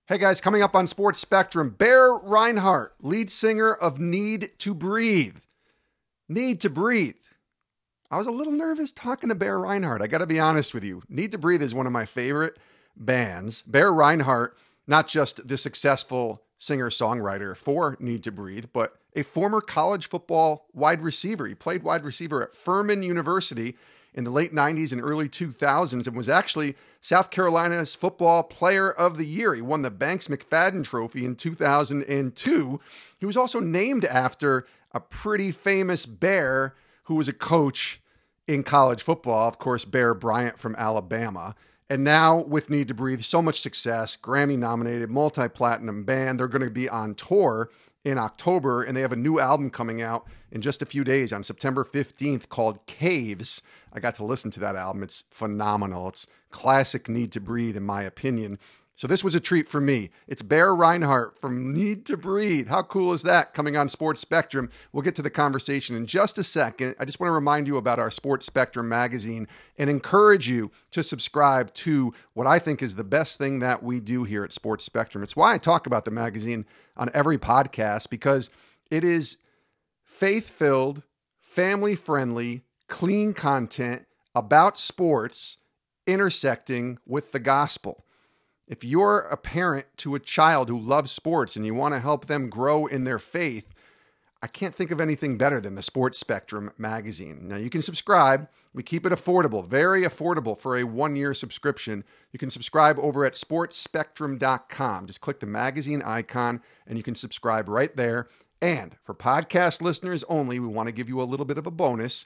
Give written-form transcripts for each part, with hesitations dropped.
Hey guys, coming up on Sports Spectrum, Bear Reinhardt, lead singer of Need to Breathe. Need to Breathe. I was a little nervous talking to Bear Reinhardt. I got to be honest with you. Need to Breathe is one of my favorite bands. Bear Reinhardt, not just the successful singer-songwriter for Need to Breathe, but a former college football wide receiver. He played wide receiver at Furman University in the late 90s and early 2000s and was actually South Carolina's Football Player of the Year. He won the Banks McFadden Trophy in 2002. He was also named after a pretty famous Bear who was a coach in college football, of course, Bear Bryant from Alabama. And now with Need to Breathe, so much success, Grammy nominated, multi-platinum band. They're going to be on tour in October, and they have a new album coming out in just a few days on September 15th called Caves. I got to listen to that album. It's phenomenal. It's classic Need to Breathe, in my opinion. So this was a treat for me. It's Bear Reinhardt from Need to Breathe. How cool is that? Coming on Sports Spectrum. We'll get to the conversation in just a second. I just want to remind you about our Sports Spectrum magazine and encourage you to subscribe to what I think is the best thing that we do here at Sports Spectrum. It's why I talk about the magazine on every podcast, because it is faith-filled, family-friendly, clean content about sports intersecting with the gospel. If you're a parent to a child who loves sports and you want to help them grow in their faith, I can't think of anything better than the Sports Spectrum magazine. Now, you can subscribe. We keep it affordable, very affordable for a one-year subscription. You can subscribe over at sportspectrum.com. Just click the magazine icon and you can subscribe right there. And for podcast listeners only, we want to give you a little bit of a bonus,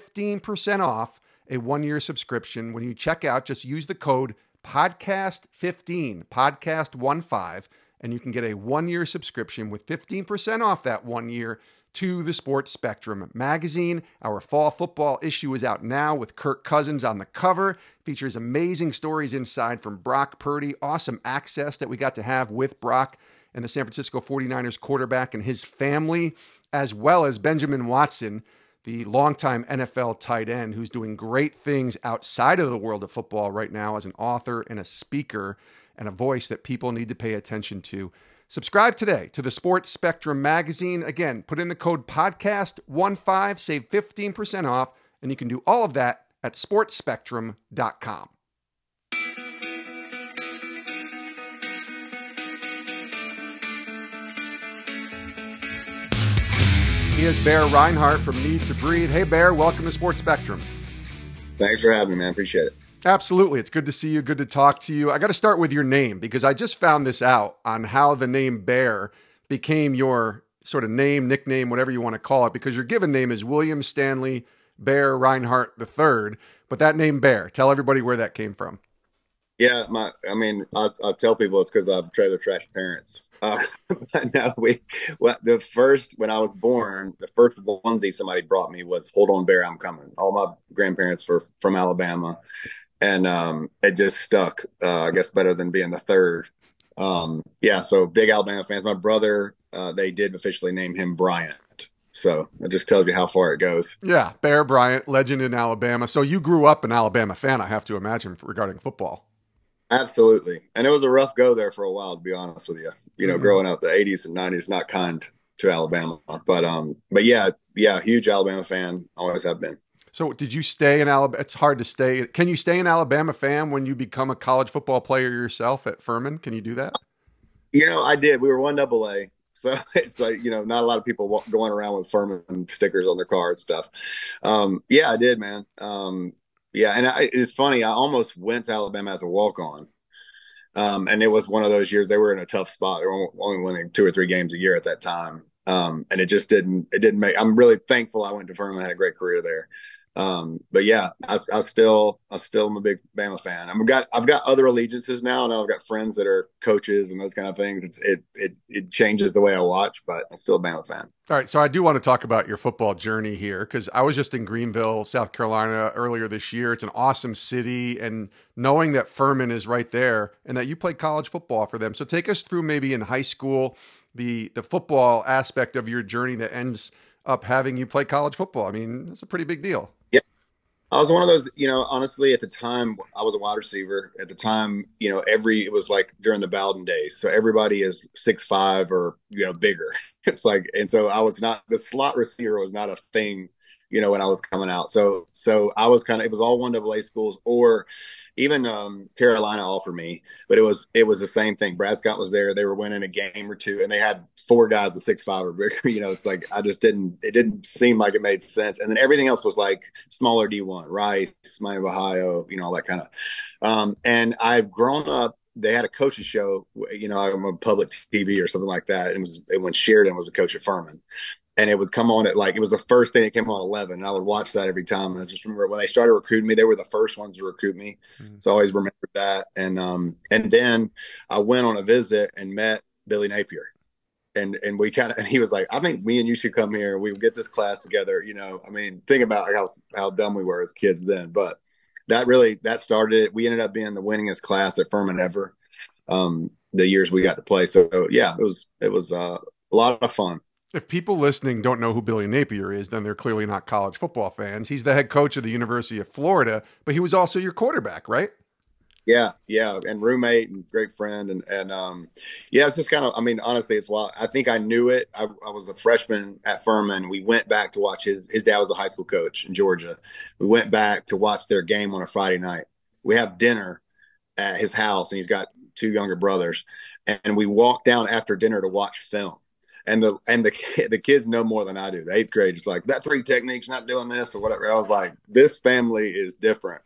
15% off a one-year subscription. When you check out, just use the code podcast15, podcast15, and you can get a one-year subscription with 15% off that 1 year to the Sports Spectrum magazine. Our fall football issue is out now with Kirk Cousins on the cover. Features amazing stories inside from Brock Purdy, awesome access that we got to have with Brock and the San Francisco 49ers quarterback and his family, as well as Benjamin Watson, the longtime NFL tight end who's doing great things outside of the world of football right now as an author and a speaker and a voice that people need to pay attention to. Subscribe today to the Sports Spectrum magazine. Again, put in the code podcast15, save 15% off, and you can do all of that at sportspectrum.com. He is Bear Reinhardt from Need to Breathe. Hey, Bear, welcome to Sports Spectrum. Thanks for having me, man. Appreciate it. Absolutely. It's good to see you. Good to talk to you. I got to start with your name because I just found this out on how the name Bear became your sort of name, nickname, whatever you want to call it, because your given name is William Stanley Bear Reinhardt III. But that name Bear, tell everybody where that came from. Yeah, I tell people it's because I have trailer trash parents. No, when I was born, the first onesie somebody brought me was "Hold on, Bear, I'm coming." All my grandparents were from Alabama, and it just stuck. I guess better than being the third. So big Alabama fans. My brother, they did officially name him Bryant. So it just tells you how far it goes. Yeah, Bear Bryant, legend in Alabama. So you grew up an Alabama fan, I have to imagine, regarding football. Absolutely. And it was a rough go there for a while, to be honest with you. Growing up the 80s and 90s, not kind to Alabama. But yeah, huge Alabama fan, always have been. So did you stay in Alabama? It's hard to stay. Can you stay an Alabama fan when you become a college football player yourself at Furman? Can you do that? I did. We were 1AA. So it's like, not a lot of people going around with Furman stickers on their car and stuff. I did, man. It's funny. I almost went to Alabama as a walk-on. And it was one of those years they were in a tough spot. They were only winning 2 or 3 games a year at that time. And it just didn't make, I'm really thankful I went to Furman. I had a great career there. I still am a big Bama fan. I've got other allegiances now, and I've got friends that are coaches and those kind of things. It changes the way I watch, but I'm still a Bama fan. All right, so I do want to talk about your football journey here because I was just in Greenville, South Carolina earlier this year. It's an awesome city, and knowing that Furman is right there and that you played college football for them. So take us through maybe in high school the football aspect of your journey that ends up having you play college football. I mean, that's a pretty big deal. I was one of those, honestly, at the time I was a wide receiver. At the time, it was like during the Bowden days. So everybody is 6'5" or, bigger. It's like, and so I was not, the slot receiver was not a thing, when I was coming out. So I was it was all one AA schools, or even Carolina offered me, but it was the same thing. Brad Scott was there. They were winning a game or two, and they had four guys at 6'5" or bigger. It's like I just didn't. It didn't seem like it made sense. And then everything else was like smaller D1, Rice, Miami of Ohio, all that kind of. And I've grown up. They had a coach's show, I'm on public TV or something like that. And it when Sheridan was a coach at Furman, and it would come on at like it was the first thing that came on 11, and I would watch that every time. And I just remember when they started recruiting me, they were the first ones to recruit me, so I always remembered that. And then I went on a visit and met Billy Napier, and we and he was like, I think me and you should come here and we would get this class together. I mean, think about how dumb we were as kids then, but that started it. We ended up being the winningest class at Furman ever, the years we got to play. So yeah, it was a lot of fun. If people listening don't know who Billy Napier is, then they're clearly not college football fans. He's the head coach of the University of Florida, but he was also your quarterback, right? Yeah, and roommate and great friend, and yeah, it's just kind of. I mean, honestly, it's wild. I think I knew it. I was a freshman at Furman. We went back to watch his dad was a high school coach in Georgia. We went back to watch their game on a Friday night. We have dinner at his house, and he's got two younger brothers, and we walked down after dinner to watch film. And the kids know more than I do. The eighth grade is like that three technique's not doing this or whatever. I was like, this family is different,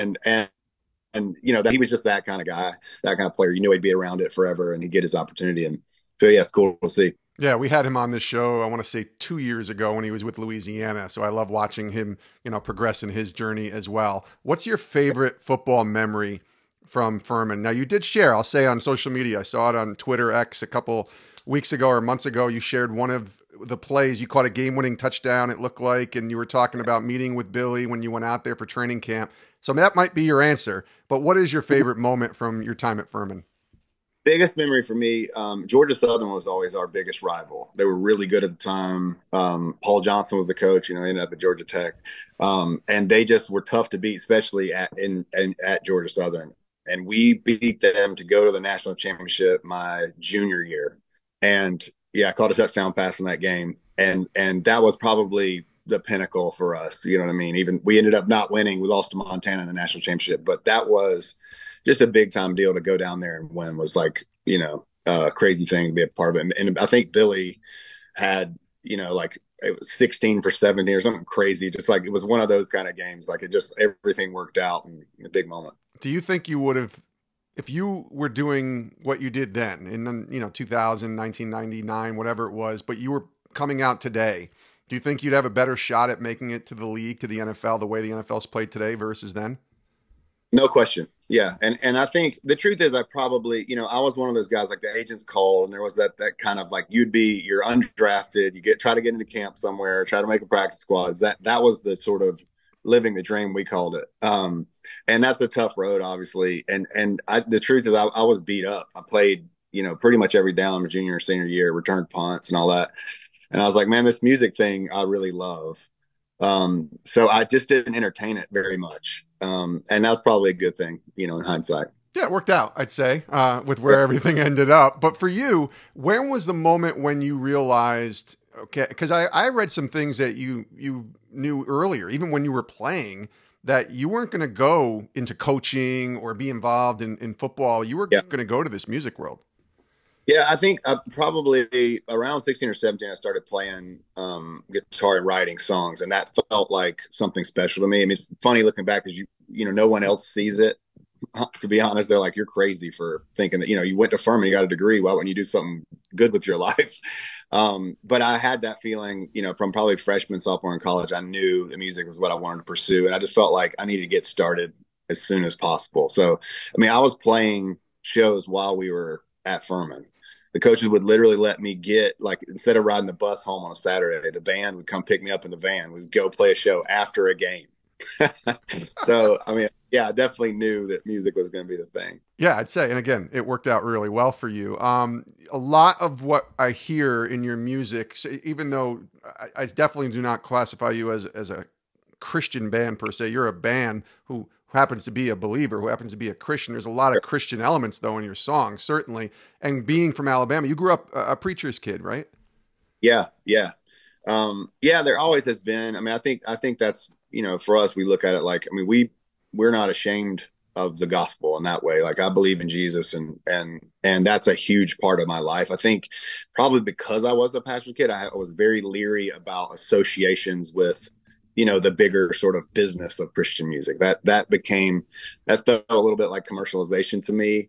and he was just that kind of guy, that kind of player. You knew he'd be around it forever, and he'd get his opportunity. And so yeah, it's cool to see. Yeah, we had him on this show, I want to say 2 years ago when he was with Louisiana. So I love watching him, progress in his journey as well. What's your favorite football memory from Furman? Now, you did share, I'll say on social media, I saw it on Twitter X a couple weeks ago or months ago. You shared one of the plays. You caught a game-winning touchdown, it looked like, and you were talking about meeting with Billy when you went out there for training camp. So that might be your answer. But what is your favorite moment from your time at Furman? Biggest memory for me, Georgia Southern was always our biggest rival. They were really good at the time. Paul Johnson was the coach. He ended up at Georgia Tech, and they just were tough to beat, especially at Georgia Southern. And we beat them to go to the national championship my junior year. And yeah, I caught a touchdown pass in that game, and that was probably the pinnacle for us. You know what I mean? Even we ended up not winning. We lost to Montana in the national championship, but that was just a big time deal to go down there and win. Was like a crazy thing to be a part of it. And I think Billy had like it was 16 for 70 or something crazy. Just like it was one of those kind of games. Like it just everything worked out in a big moment. Do you think you would have, if you were doing what you did then in 2000, 1999, whatever it was, but you were coming out today, do you think you'd have a better shot at making it to the league, to the NFL, the way the NFL's played today versus then? No question. Yeah. And I think the truth is I probably, I was one of those guys like the agents called and there was that kind of like you're undrafted, try to get into camp somewhere, try to make a practice squads. That was the sort of living the dream, we called it. And that's a tough road, obviously. And the truth is I was beat up. I played, pretty much every down my junior and senior year, returned punts and all that. And I was like, man, this music thing I really love. So I just didn't entertain it very much. And that's probably a good thing, in hindsight. Yeah, it worked out, I'd say, with where everything ended up. But for you, where was the moment when you realized, okay, because I read some things that you knew earlier, even when you were playing, that you weren't going to go into coaching or be involved in football. You were going to go to this music world. Yeah, I think probably around 16 or 17, I started playing guitar and writing songs, and that felt like something special to me. I mean, it's funny looking back because no one else sees it. To be honest, they're like, you're crazy for thinking that, you went to Furman, you got a degree. Why wouldn't you do something good with your life? But I had that feeling, from probably freshman, sophomore in college. I knew the music was what I wanted to pursue, and I just felt like I needed to get started as soon as possible. So, I mean, I was playing shows while we were at Furman. The coaches would literally let me get, like, instead of riding the bus home on a Saturday, the band would come pick me up in the van. We'd go play a show after a game. So, I mean, yeah, I definitely knew that music was going to be the thing. Yeah, I'd say. And again, it worked out really well for you. A lot of what I hear in your music, even though I definitely do not classify you as a Christian band per se. You're a band who happens to be a believer, who happens to be a Christian. There's a lot of Christian elements though in your songs, certainly. And being from Alabama, you grew up a preacher's kid, right? Yeah, yeah. Yeah, there always has been. I mean, I think that's, for us, we look at it like, I mean, we're not ashamed of the gospel in that way. Like I believe in Jesus, and that's a huge part of my life. I think probably because I was a pastor kid, I was very leery about associations with, the bigger sort of business of Christian music. That felt a little bit like commercialization to me.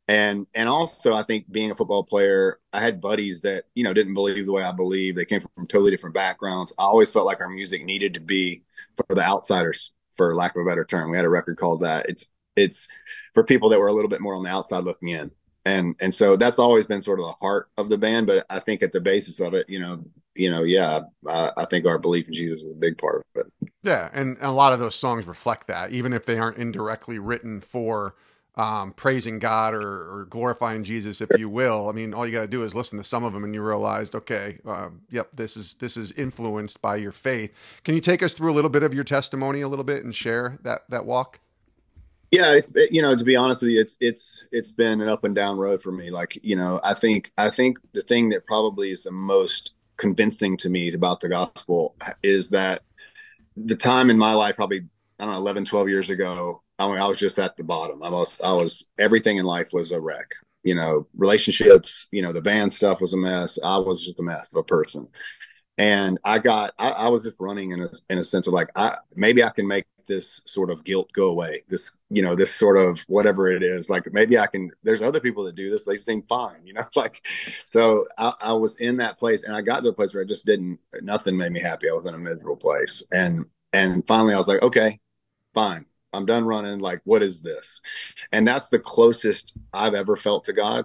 And also I think being a football player, I had buddies that, didn't believe the way I believe. They came from totally different backgrounds. I always felt like our music needed to be for the outsiders, for lack of a better term. We had a record called that. It's for people that were a little bit more on the outside looking in. And so that's always been sort of the heart of the band. But I think at the basis of it, yeah, I think our belief in Jesus is a big part of it. Yeah, and a lot of those songs reflect that, even if they aren't indirectly written for praising God or glorifying Jesus, if you will. I mean, all you got to do is listen to some of them, and you realized, okay, yep, this is influenced by your faith. Can you take us through a little bit of your testimony, a little bit, and share that walk? Yeah, to be honest with you, it's been an up and down road for me. Like, I think the thing that probably is the most convincing to me about the gospel is that the time in my life, probably, I don't know, 11, 12 years ago, I mean, I was just at the bottom. Everything in life was a wreck. Relationships, the band stuff was a mess. I was just a mess of a person. And I was just running in a sense of like, maybe I can make this sort of guilt go away. This sort of whatever it is, like maybe I can, there's other people that do this. They seem fine, like, so I was in that place, and I got to a place where nothing made me happy. I was in a miserable place. And finally I was like, okay, fine. I'm done running. Like, what is this? And that's the closest I've ever felt to God.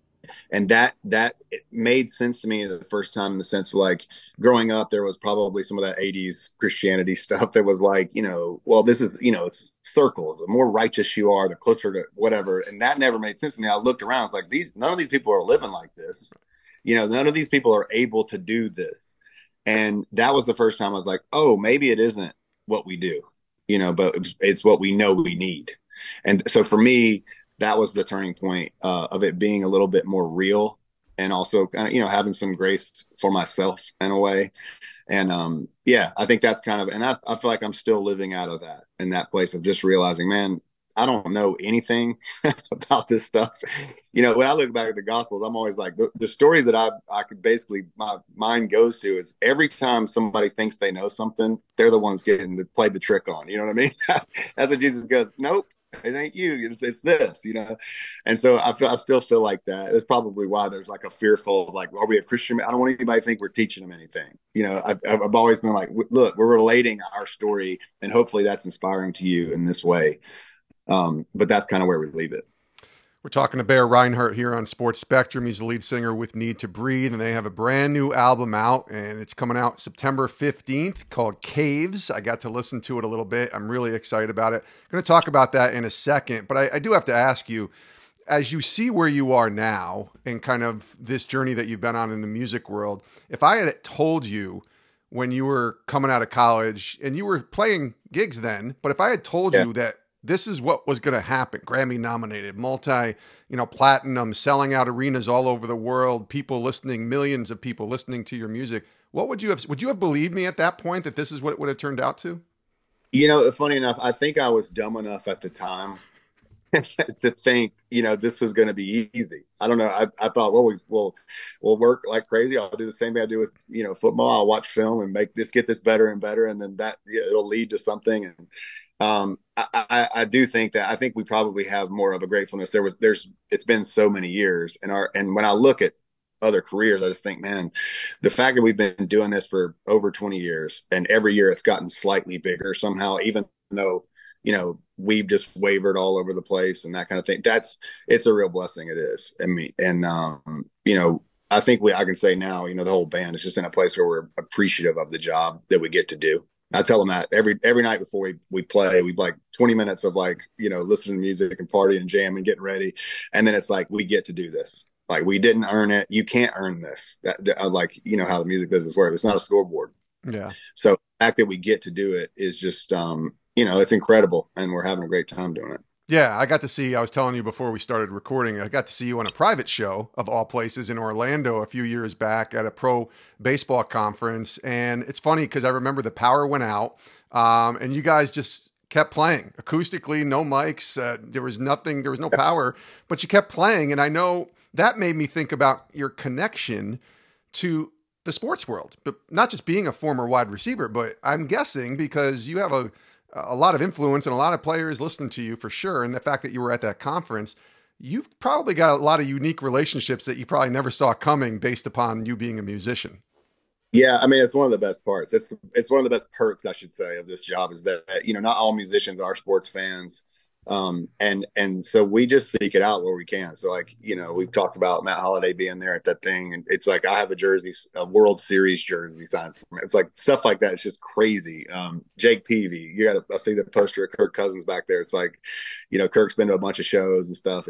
And that it made sense to me the first time, in the sense of like, growing up, there was probably some of that 80s Christianity stuff that was like, well, this is, it's circles. The more righteous you are, the closer to whatever. And that never made sense to me. I looked around, I was like, none of these people are living like this. None of these people are able to do this. And that was the first time I was like, oh, maybe it isn't what we do, but it's what we know we need. And so for me, that was the turning point of it being a little bit more real, and also kind of, having some grace for myself in a way. And yeah, I think that's kind of, and I feel like I'm still living out of that, in that place of just realizing, man, I don't know anything about this stuff. When I look back at the Gospels, I'm always like, the stories that I could basically, my mind goes to is every time somebody thinks they know something, they're the ones getting played the trick on. You know what I mean? That's what Jesus goes, nope. It ain't you. It's this, And so I still feel like that. It's probably why there's like a fearful of like, are we a Christian? I don't want anybody to think we're teaching them anything. I've always been like, look, we're relating our story, and hopefully that's inspiring to you in this way. But that's kind of where we leave it. We're talking to Bear Rinehart here on Sports Spectrum. He's the lead singer with Need to Breathe, and they have a brand new album out, and it's coming out September 15th, called Caves. I got to listen to it a little bit. I'm really excited about it. I'm going to talk about that in a second, but I do have to ask you, as you see where you are now and kind of this journey that you've been on in the music world, if I had told you when you were coming out of college, and you were playing gigs then, but if I had told you that this is what was going to happen, Grammy nominated, platinum, selling out arenas all over the world, people listening, millions of people listening to your music, what would you have believed me at that point, that this is what it would have turned out to? Funny enough, I think I was dumb enough at the time to think, this was going to be easy. I don't know. I thought, we'll work like crazy. I'll do the same thing I do with, football. I'll watch film and get this better and better. And then it'll lead to something. And, I do think that, I think we probably have more of a gratefulness. It's been so many years, and when I look at other careers, I just think, man, the fact that we've been doing this for over 20 years, and every year it's gotten slightly bigger somehow, even though, we've just wavered all over the place and that kind of thing. It's a real blessing. It is. I mean, and, I think I can say now, the whole band is just in a place where we're appreciative of the job that we get to do. I tell them that every night before we play, we like 20 minutes of like, listening to music and partying and jamming, getting ready. And then it's like, we get to do this. Like, we didn't earn it. You can't earn this. Like, how the music business works. It's not a scoreboard. Yeah. So the fact that we get to do it is just, it's incredible, and we're having a great time doing it. Yeah, I got to see, I was telling you before we started recording, I got to see you on a private show of all places in Orlando a few years back at a pro baseball conference. And it's funny because I remember the power went out, and you guys just kept playing acoustically, no mics. There was nothing, there was no power, but you kept playing. And I know that made me think about your connection to the sports world, but not just being a former wide receiver, but I'm guessing because you have a lot of influence and a lot of players listening to you for sure. And the fact that you were at that conference, you've probably got a lot of unique relationships that you probably never saw coming based upon you being a musician. Yeah, I mean, it's one of the best parts. It's one of the best perks, I should say, of this job is that not all musicians are sports fans, and so we just seek it out where we can. So like we've talked about Matt Holliday being there at that thing, and it's like I have a World Series jersey signed from it. It's like stuff like that. It's just crazy. Jake Peavy, I see the poster of Kirk Cousins back there. It's like, Kirk's been to a bunch of shows and stuff.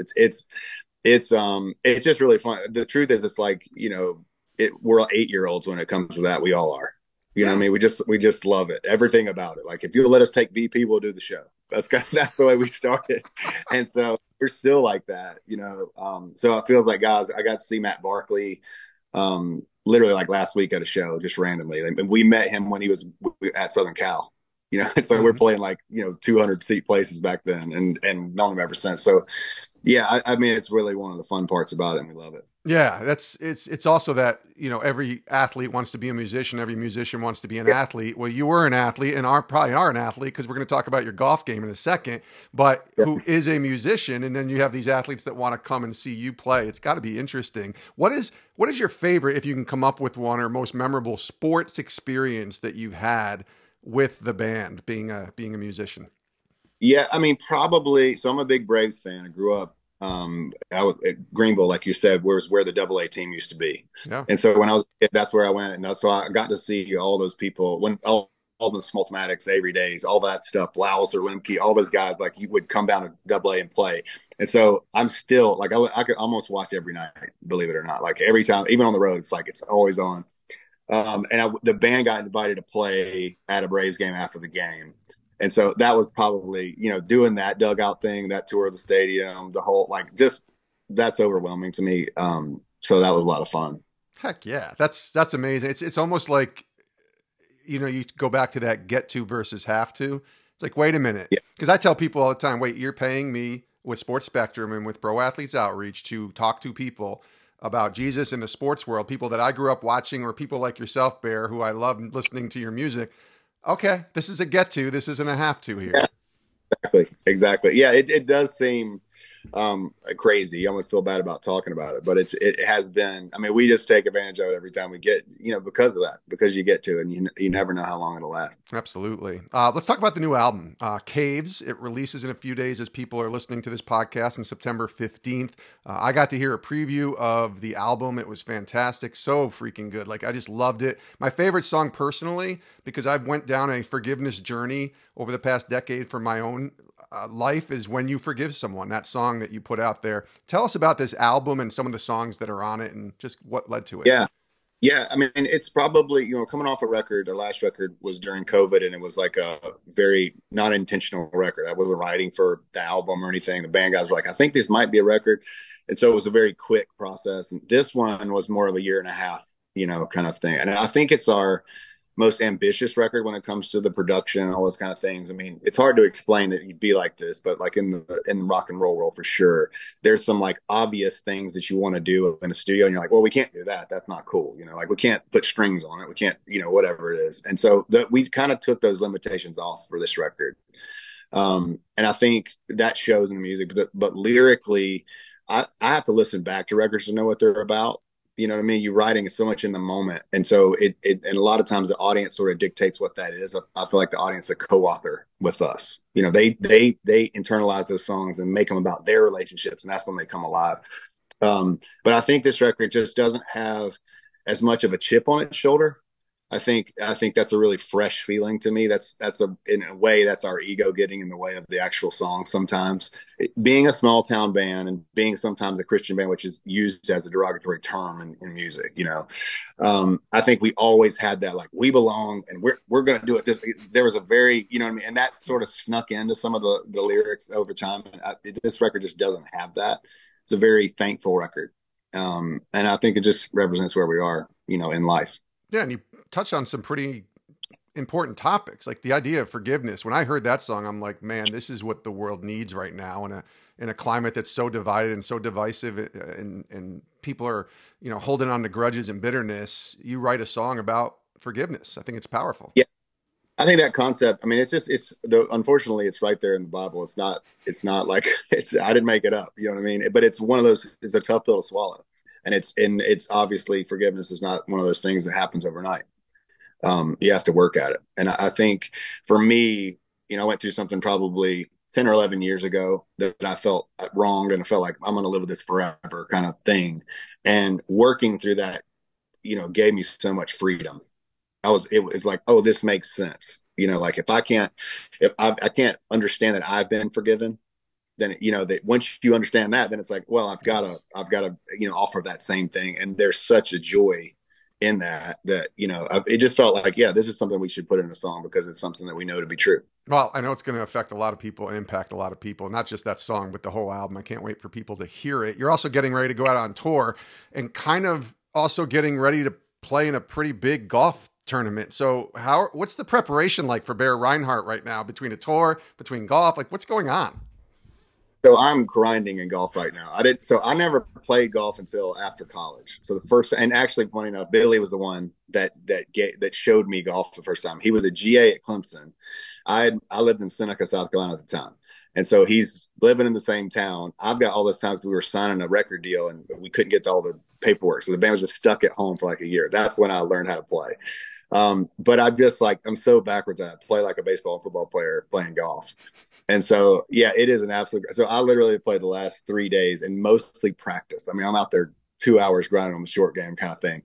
It's just really fun. The truth is, it's like we're 8-year-olds when it comes to that. We all are. You know what I Yeah. mean? We just love it. Everything about it. Like if you'll let us take VP, we'll do the show. That's the way we started. And so we're still like that. So I feel like, guys, I got to see Matt Barkley literally like last week at a show, just randomly. And we met him when he was at Southern Cal. It's like we're Mhm. playing like 200 seat places back then, and known him ever since. So yeah, I mean, it's really one of the fun parts about it, and we love it. Yeah, it's also that, every athlete wants to be a musician, every musician wants to be an Yeah, athlete. Well, you were an athlete and probably are an athlete because we're going to talk about your golf game in a second, but yeah. who is a musician, and then you have these athletes that want to come and see you play. It's got to be interesting. What is your favorite, if you can come up with one, or most memorable sports experience that you've had with the band being a musician? Yeah, I mean, probably. So I'm a big Braves fan. I grew up. I was at Greenville, like you said, where the Double A team used to be. Yeah. And so when I was a kid, that's where I went, and so I got to see all those people when all the Smoltmatics, Avery Days, all that stuff, Laus or Lemke, all those guys. Like you would come down to Double A and play. And so I'm still like I could almost watch every night, believe it or not. Like every time, even on the road, it's like it's always on. The band got invited to play at a Braves game after the game. And so that was probably, doing that dugout thing, that tour of the stadium, the whole, like, just that's overwhelming to me. So that was a lot of fun. Heck yeah. That's amazing. It's almost like, you go back to that get to versus have to. It's like, wait a minute. Yeah. Because I tell people all the time, wait, you're paying me with Sports Spectrum and with Pro Athletes Outreach to talk to people about Jesus in the sports world, people that I grew up watching, or people like yourself, Bear, who I love listening to your music. Okay, this is a get to, this isn't a have to here. Yeah, exactly. Yeah, it does seem crazy. You almost feel bad about talking about it, but it has been. I mean, we just take advantage of it every time we get, because of that, because you get to it, and you never know how long it'll last. Absolutely. Let's talk about the new album, Caves. It releases in a few days as people are listening to this podcast on September 15th. I got to hear a preview of the album. It was fantastic. So freaking good. Like, I just loved it. My favorite song personally, because I've went down a forgiveness journey over the past decade for my own life, is When You Forgive Someone, that song that you put out there. Tell us about this album and some of the songs that are on it and just what led to it. Yeah. Yeah, I mean, it's probably, coming off a record. The last record was during COVID, and it was like a very not intentional record. I wasn't writing for the album or anything. The band guys were like, I think this might be a record. And so it was a very quick process. And this one was more of a year and a half, kind of thing. And I think it's our most ambitious record when it comes to the production and all those kind of things. I mean, it's hard to explain that you'd be like this, but like in the rock and roll world, for sure, there's some like obvious things that you want to do in a studio, and you're like, well, we can't do that. That's not cool. Like we can't put strings on it. We can't, whatever it is. And so we kind of took those limitations off for this record. And I think that shows in the music, but lyrically, I have to listen back to records to know what they're about. You know what I mean? You're writing so much in the moment. And so and a lot of times the audience sort of dictates what that is. I feel like the audience is a co-author with us. They internalize those songs and make them about their relationships. And that's when they come alive. But I think this record just doesn't have as much of a chip on its shoulder. I think that's a really fresh feeling to me. That's a in a way that's our ego getting in the way of the actual song sometimes. Being a small town band and being sometimes a Christian band, which is used as a derogatory term in music, I think we always had that like we belong and we're going to do it. There was a very you know what I mean, and that sort of snuck into some of the lyrics over time. And this record just doesn't have that. It's a very thankful record, and I think it just represents where we are, in life. Yeah, and you touched on some pretty important topics, like the idea of forgiveness. When I heard that song, I'm like, man, this is what the world needs right now in a climate that's so divided and so divisive, and people are, holding on to grudges and bitterness. You write a song about forgiveness. I think it's powerful. Yeah, I think that concept. I mean, unfortunately, it's right there in the Bible. It's not like I didn't make it up. You know what I mean? But it's one of those. It's a tough pill to swallow, and it's obviously forgiveness is not one of those things that happens overnight. You have to work at it. And I think for me, I went through something probably 10 or 11 years ago that I felt wronged and I felt like I'm going to live with this forever kind of thing. And working through that, gave me so much freedom. It was like, oh, this makes sense. Like if I can't understand that I've been forgiven, then, that once you understand that, then it's like, well, I've got to, offer that same thing. And there's such a joy in that it just felt like, yeah, this is something we should put in a song because it's something that we know to be true. Well, I know it's going to affect a lot of people and impact a lot of people, not just that song, but the whole album. I can't wait for people to hear it. You're also getting ready to go out on tour and kind of also getting ready to play in a pretty big golf tournament. So what's the preparation like for Bear Rinehart right now between a tour, between golf? Like what's going on? So I'm grinding in golf right now. I never played golf until after college. So and actually, funny enough, Billy was the one that showed me golf the first time. He was a GA at Clemson. I lived in Seneca, South Carolina at the time, and so he's living in the same town. I've got all this time because we were signing a record deal and we couldn't get to all the paperwork, so the band was just stuck at home for like a year. That's when I learned how to play. But I'm so backwards that I play like a baseball and football player playing golf. And so, yeah, it is an absolute. So I literally played the last 3 days and mostly practice. I mean, I'm out there 2 hours grinding on the short game kind of thing.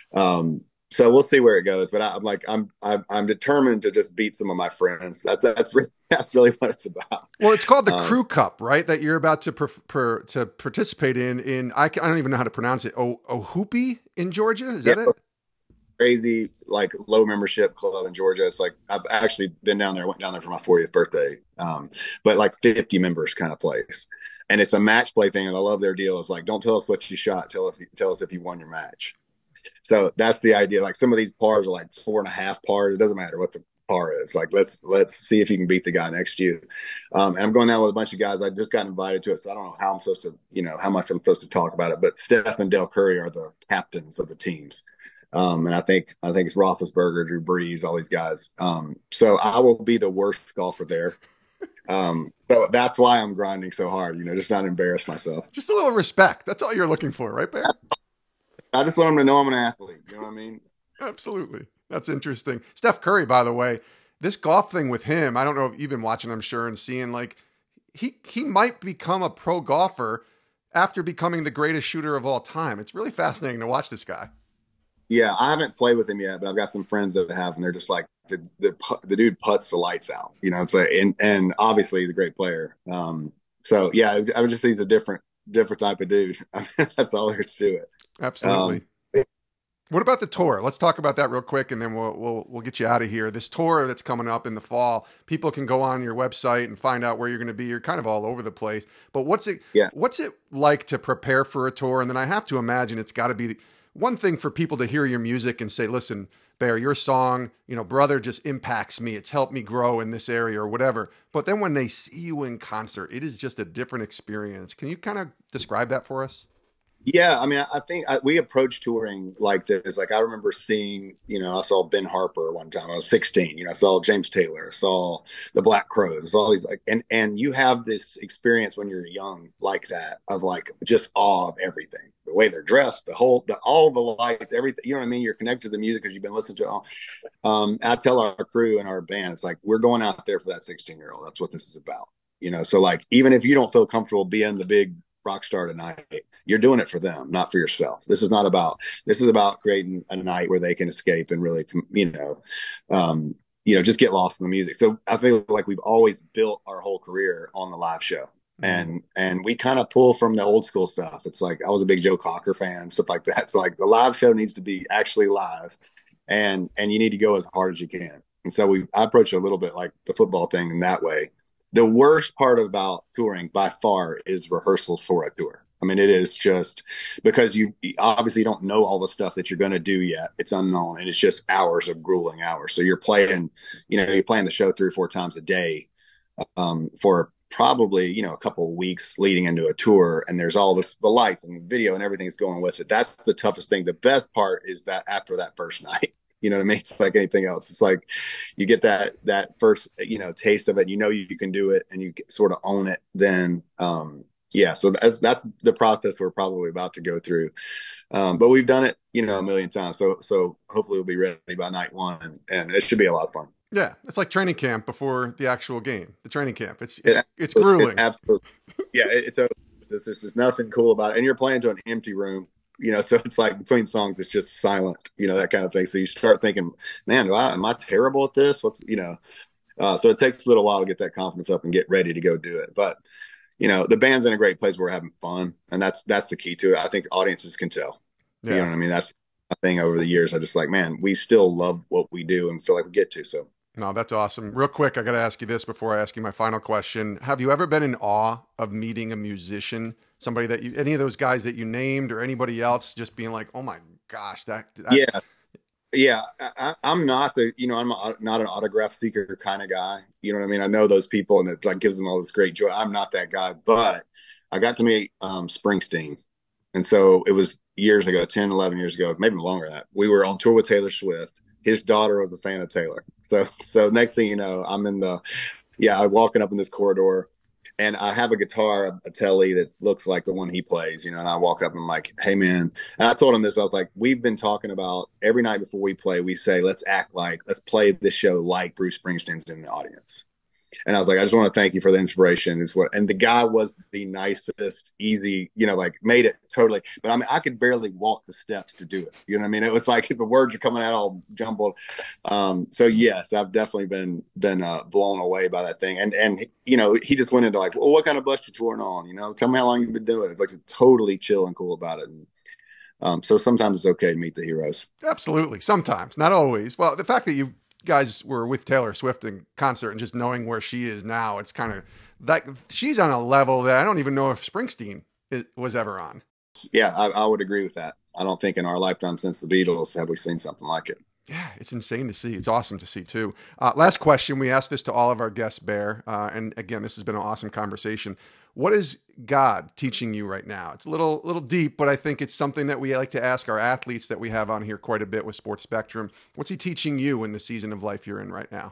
So we'll see where it goes. But I'm determined to just beat some of my friends. That's really what it's about. Well, it's called the Crew Cup, right? That you're about to to participate in. I don't even know how to pronounce it. Ohoopee in Georgia, is that it? Crazy like low membership club in Georgia. It's like I've actually been down there. I went down there for my 40th birthday, but like 50 members kind of place, and it's a match play thing. And I love their deal. It's like don't tell us what you shot, tell us if you won your match. So that's the idea. Like some of these pars are like 4.5 pars. It doesn't matter what the par is. Like let's see if you can beat the guy next to you. And I'm going down with a bunch of guys. I just got invited to it, so I don't know how I'm supposed to, how much I'm supposed to talk about it. But Steph and Dale Curry are the captains of the teams. And I think it's Roethlisberger, Drew Brees, all these guys. So I will be the worst golfer there. So that's why I'm grinding so hard, just not embarrass myself. Just a little respect. That's all you're looking for, right, Bear? I just want them to know I'm an athlete. You know what I mean? Absolutely. That's interesting. Steph Curry, by the way, this golf thing with him, I don't know if you've been watching, I'm sure, and seeing like he might become a pro golfer after becoming the greatest shooter of all time. It's really fascinating to watch this guy. Yeah, I haven't played with him yet, but I've got some friends that have, and they're just like the dude puts the lights out, It's and obviously he's a great player. So yeah, I would just say he's a different type of dude. I mean, that's all there's to it. Absolutely. What about the tour? Let's talk about that real quick, and then we'll get you out of here. This tour that's coming up in the fall, people can go on your website and find out where you're going to be. You're kind of all over the place, but what's it like to prepare for a tour? And then I have to imagine it's got to be one thing for people to hear your music and say, listen, Bear, your song, brother, just impacts me. It's helped me grow in this area or whatever. But then when they see you in concert, it is just a different experience. Can you kind of describe that for us? Yeah, I mean, I think we approach touring like this. Like I remember seeing, I saw Ben Harper one time. I was 16. I saw James Taylor. I saw the Black Crowes. All these and you have this experience when you're young like that of like just awe of everything, the way they're dressed, all the lights, everything. You know what I mean? You're connected to the music because you've been listening to it all. I tell our crew and our band, it's like we're going out there for that 16-year-old. That's what this is about. So like even if you don't feel comfortable being the big rock star tonight, you're doing it for them, not for yourself. This is about creating a night where they can escape and really, just get lost in the music. So I feel like we've always built our whole career on the live show. And we kind of pull from the old school stuff. It's like I was a big Joe Cocker fan, stuff like that. So like the live show needs to be actually live, and you need to go as hard as you can. And so I approach it a little bit like the football thing in that way. The worst part about touring by far is rehearsals for a tour. I mean, it is just because you obviously don't know all the stuff that you're going to do yet. It's unknown, and it's just hours of grueling hours. So you're playing the show 3 or 4 times a day for probably a couple of weeks leading into a tour, and there's all the lights and video and everything's going with it. That's the toughest thing. The best part is that after that first night, you know what I mean? It's like anything else. It's like you get that first taste of it, you can do it, and you sort of own it. Then so that's the process we're probably about to go through. But we've done it a million times, so hopefully we'll be ready by night one, and it should be a lot of fun. Yeah, it's like training camp before the actual game. The training camp, it's grueling. Absolutely, yeah. There's nothing cool about it, and you're playing to an empty room, so it's like between songs, it's just silent, that kind of thing. So you start thinking, man, am I terrible at this? So it takes a little while to get that confidence up and get ready to go do it. But the band's in a great place. We're having fun, and that's the key to it. I think audiences can tell. Yeah. You know what I mean? That's a thing over the years. I just like, man, we still love what we do and feel like we get to. So. No, that's awesome. Real quick, I got to ask you this before I ask you my final question. Have you ever been in awe of meeting a musician, somebody any of those guys that you named or anybody else, just being like, oh my gosh, Yeah. I'm not I'm not an autograph seeker kind of guy. You know what I mean? I know those people, and it like gives them all this great joy. I'm not that guy, but I got to meet Springsteen. And so it was years ago, 10, 11 years ago, maybe longer than that. We were on tour with Taylor Swift. His daughter was a fan of Taylor. So next thing you know, I'm I'm walking up in this corridor, and I have a guitar, a Tele that looks like the one he plays, and I walk up and I'm like, hey man. And I told him this, I was like, we've been talking about every night before we play, we say, let's play this show like Bruce Springsteen's in the audience. And I was like, I just want to thank you for the inspiration. And the guy was the nicest, easy, made it totally. But I mean, I could barely walk the steps to do it. You know what I mean? It was like the words are coming out all jumbled. So yes, I've definitely been blown away by that thing. And he just went into like, well, what kind of bus you touring on? Tell me how long you've been doing it. It's like totally chill and cool about it. And so sometimes it's okay to meet the heroes. Absolutely. Sometimes, not always. Well, the fact that you guys were with Taylor Swift in concert and just knowing where she is now, it's kind of like she's on a level that I don't even know if Springsteen was ever on. Yeah, I would agree with that. I don't think in our lifetime since the Beatles have we seen something like it. Yeah, it's insane to see. It's awesome to see too. Last question. We asked this to all of our guests, Bear. And again, this has been an awesome conversation. What is God teaching you right now? It's a little deep, but I think it's something that we like to ask our athletes that we have on here quite a bit with Sports Spectrum. What's he teaching you in the season of life you're in right now?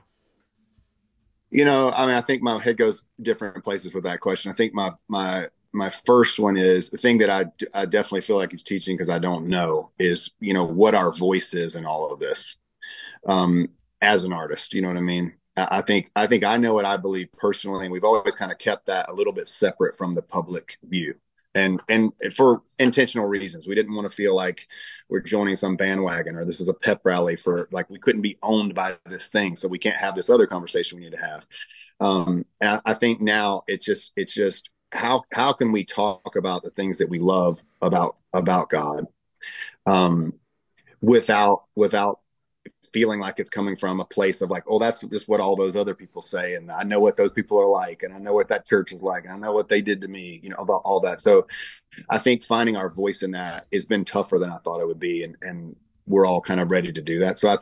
I think my head goes different places with that question. I think my first one is the thing that I definitely feel like he's teaching, because I don't know, is, what our voice is in all of this, as an artist. You know what I mean? I think I know what I believe personally, and we've always kind of kept that a little bit separate from the public view, and for intentional reasons. We didn't want to feel like we're joining some bandwagon, or this is a pep rally for, like, we couldn't be owned by this thing, so we can't have this other conversation we need to have. And I think now it's just how can we talk about the things that we love about God, without feeling like it's coming from a place of like, oh, that's just what all those other people say, and I know what those people are like, and I know what that church is like, and I know what they did to me, about all that. So I think finding our voice in that has been tougher than I thought it would be, and we're all kind of ready to do that. So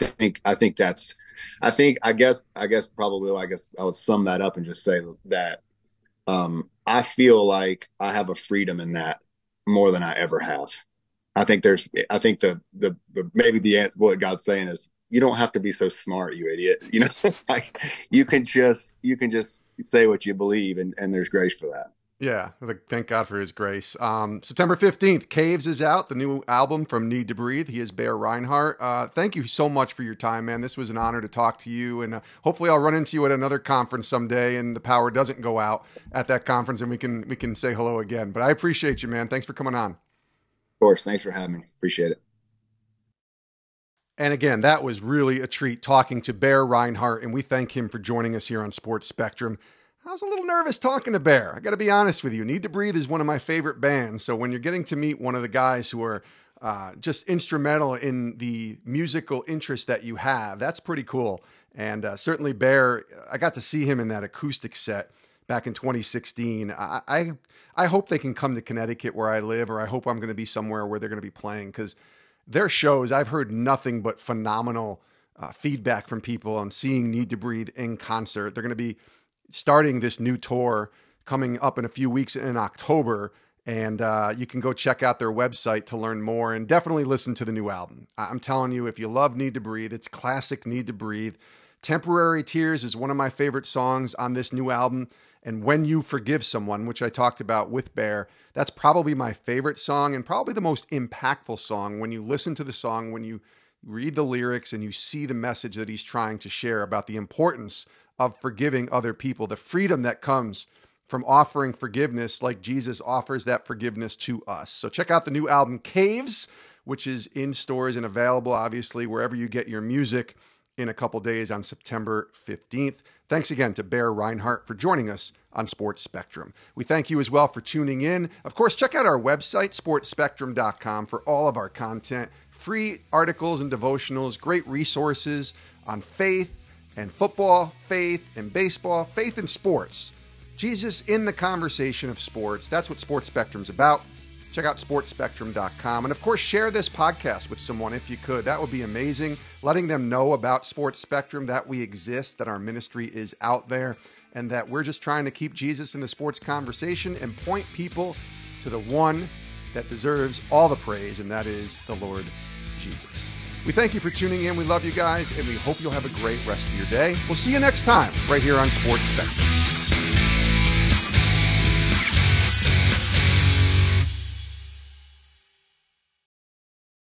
I guess I would sum that up and just say that I feel like I have a freedom in that more than I ever have. I think the maybe the answer, what God's saying is, you don't have to be so smart, you idiot. Like you can just say what you believe, and there's grace for that. Yeah, thank God for his grace. September 15th, Caves is out, the new album from Need to Breathe. He is Bear Reinhardt. Thank you so much for your time, man. This was an honor to talk to you, and hopefully I'll run into you at another conference someday and the power doesn't go out at that conference and we can say hello again. But I appreciate you, man. Thanks for coming on. Of course. Thanks for having me. Appreciate it. And again, that was really a treat talking to Bear Reinhardt, and we thank him for joining us here on Sports Spectrum. I was a little nervous talking to Bear. I got to be honest with you. Need to Breathe is one of my favorite bands. So when you're getting to meet one of the guys who are just instrumental in the musical interest that you have, that's pretty cool. And certainly Bear, I got to see him in that acoustic set back in 2016. I hope they can come to Connecticut where I live, or I hope I'm going to be somewhere where they're going to be playing, because their shows, I've heard nothing but phenomenal feedback from people on seeing Need to Breathe in concert. They're going to be starting this new tour coming up in a few weeks in October. And you can go check out their website to learn more and definitely listen to the new album. I'm telling you, if you love Need to Breathe, it's classic Need to Breathe. Temporary Tears is one of my favorite songs on this new album. And When You Forgive Someone, which I talked about with Bear, that's probably my favorite song and probably the most impactful song. When you listen to the song, when you read the lyrics and you see the message that he's trying to share about the importance of forgiving other people, the freedom that comes from offering forgiveness like Jesus offers that forgiveness to us. So check out the new album Caves, which is in stores and available, obviously, wherever you get your music in a couple days on September 15th. Thanks again to Bear Reinhardt for joining us on Sports Spectrum. We thank you as well for tuning in. Of course, check out our website, sportspectrum.com, for all of our content, free articles and devotionals, great resources on faith and football, faith and baseball, faith and sports. Jesus in the conversation of sports. That's what Sports Spectrum's about. Check out sportspectrum.com. And of course, share this podcast with someone if you could. That would be amazing. Letting them know about Sports Spectrum, that we exist, that our ministry is out there, and that we're just trying to keep Jesus in the sports conversation and point people to the one that deserves all the praise, and that is the Lord Jesus. We thank you for tuning in. We love you guys, and we hope you'll have a great rest of your day. We'll see you next time right here on Sports Spectrum.